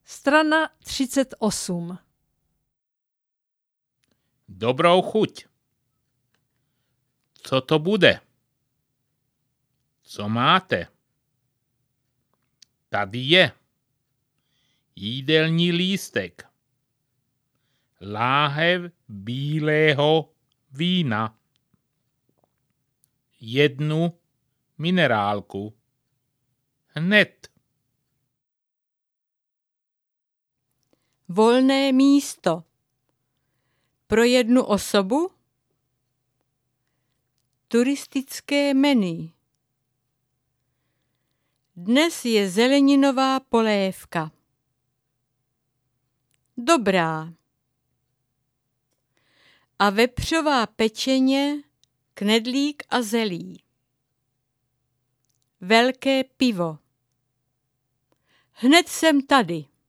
Strana 38. Dobrou chuť. Co to bude? Co máte? Tady je jídelní lístek, láhev bílého vína, jednu minerálku. Hned. Volné místo. Pro jednu osobu? Turistické menu. Dnes je zeleninová polévka. Dobrá. A vepřová pečeně, knedlík a zelí. Velké pivo. Hned jsem tady.